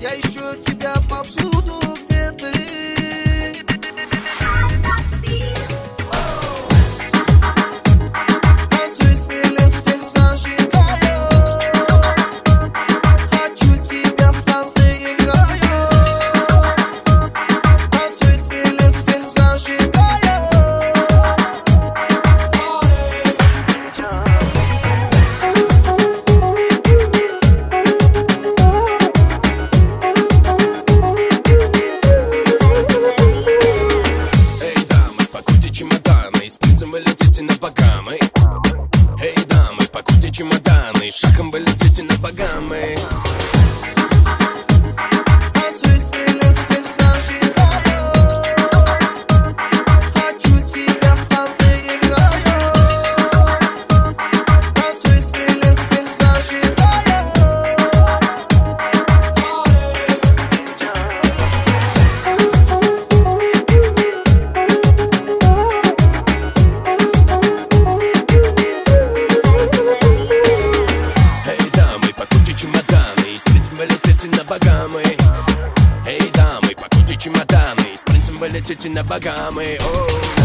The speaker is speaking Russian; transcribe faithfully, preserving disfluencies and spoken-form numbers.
Я ищу тебя повсюду, где ты. Танцуй смелее, всех зажигаю. Хочу тебя в танце играю. Танцуй смелее, всех зажигаю. Эй, дамы, пакуйте чемоданы, с принцем вы летите на Багамы. Эй, дамы, пакуйте чемоданы, шагом вы летите на Багамы. Танцуй смелее, всех зажигаю. Хочу тебя в танце играю. Танцуй смелее, всех зажигаю. Эй, дамы, пакуйте чемоданы, с принцем вы летите на Багамы. Эй, дамы, пакуйте чемоданы, с принцем вы летите на Багамы. Оу.